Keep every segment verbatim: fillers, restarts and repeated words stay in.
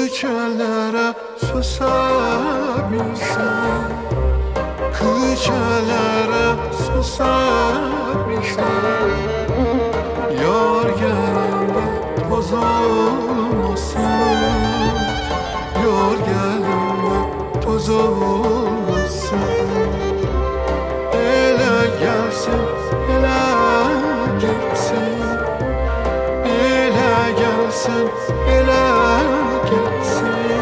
Gecəlere susamışam, gecəlere susamışam. Yar gelende toz olmasın, yar gelende toz olmasın. Ele gelsin, ele gitsin, ele gelsin, ele gitsin.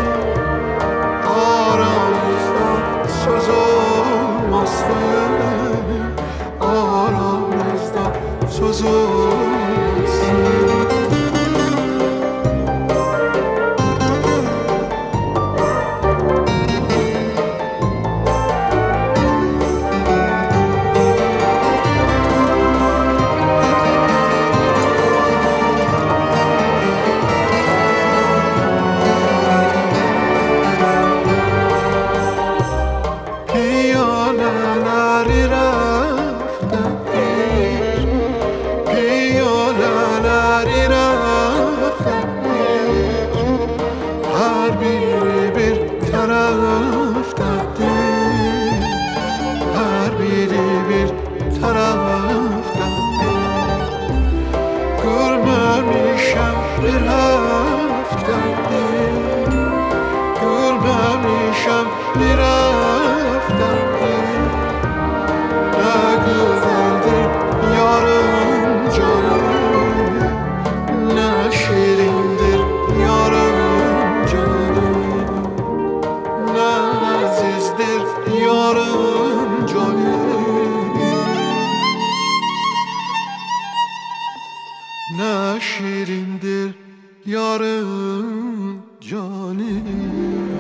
Aramızda söz olmasın, aramızda söz olmasın. Piyoleleri raftadır, piyoleleri raftadır. Her biri bir taraftadır, her biri bir taraftadır. Görmemişem bir haftadır, görmemişem bir haftadır. Ne güzeldir yarım canım, ne şirindir yarım canım, ne azizdir yarım canım, ne şirindir yarım canım.